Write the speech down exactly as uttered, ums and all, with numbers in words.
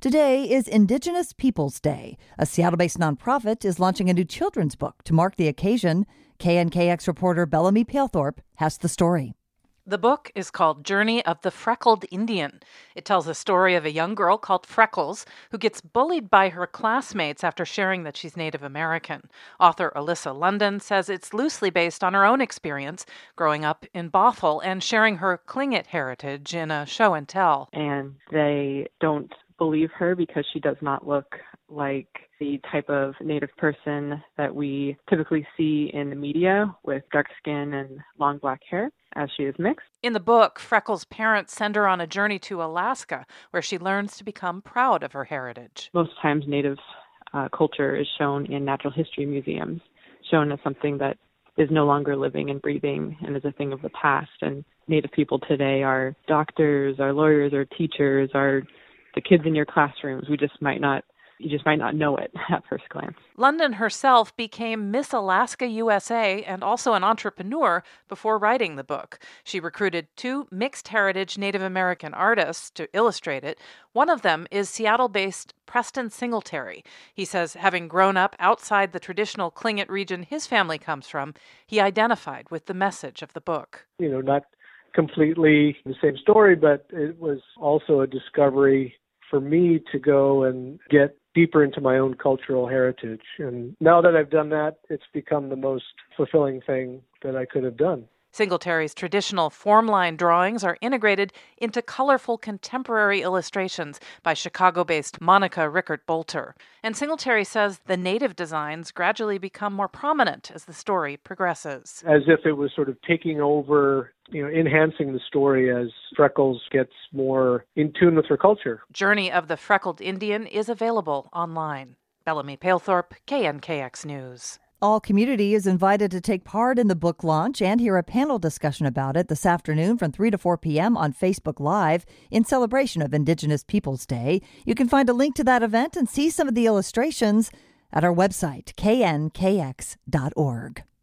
Today is Indigenous Peoples Day. A Seattle-based nonprofit is launching a new children's book to mark the occasion. K N K X reporter Bellamy Palethorpe has the story. The book is called Journey of the Freckled Indian. It tells the story of a young girl called Freckles who gets bullied by her classmates after sharing that she's Native American. Author Alyssa London says it's loosely based on her own experience growing up in Bothell and sharing her Tlingit heritage in a show and tell. And they don't believe her because she does not look like the type of Native person that we typically see in the media with dark skin and long black hair, as she is mixed. In the book, Freckles' parents send her on a journey to Alaska, where she learns to become proud of her heritage. Most times Native uh, culture is shown in natural history museums, shown as something that is no longer living and breathing and is a thing of the past. And Native people today are doctors, are lawyers, are teachers, are the kids in your classrooms. We just might not You just might not know it at first glance. London herself became Miss Alaska U S A and also an entrepreneur before writing the book. She recruited two mixed heritage Native American artists to illustrate it. One of them is Seattle-based Preston Singletary. He says having grown up outside the traditional Tlingit region his family comes from, he identified with the message of the book. You know, not completely the same story, but it was also a discovery for me to go and get deeper into my own cultural heritage. And now that I've done that, it's become the most fulfilling thing that I could have done. Singletary's traditional form-line drawings are integrated into colorful contemporary illustrations by Chicago-based Monica Rickert-Bolter. And Singletary says the native designs gradually become more prominent as the story progresses. As if it was sort of taking over, you know, enhancing the story as Freckles gets more in tune with her culture. Journey of the Freckled Indian is available online. Bellamy Palethorpe, K N K X News. All community is invited to take part in the book launch and hear a panel discussion about it this afternoon from three to four p.m. on Facebook Live in celebration of Indigenous Peoples Day. You can find a link to that event and see some of the illustrations at our website, K N K X dot org.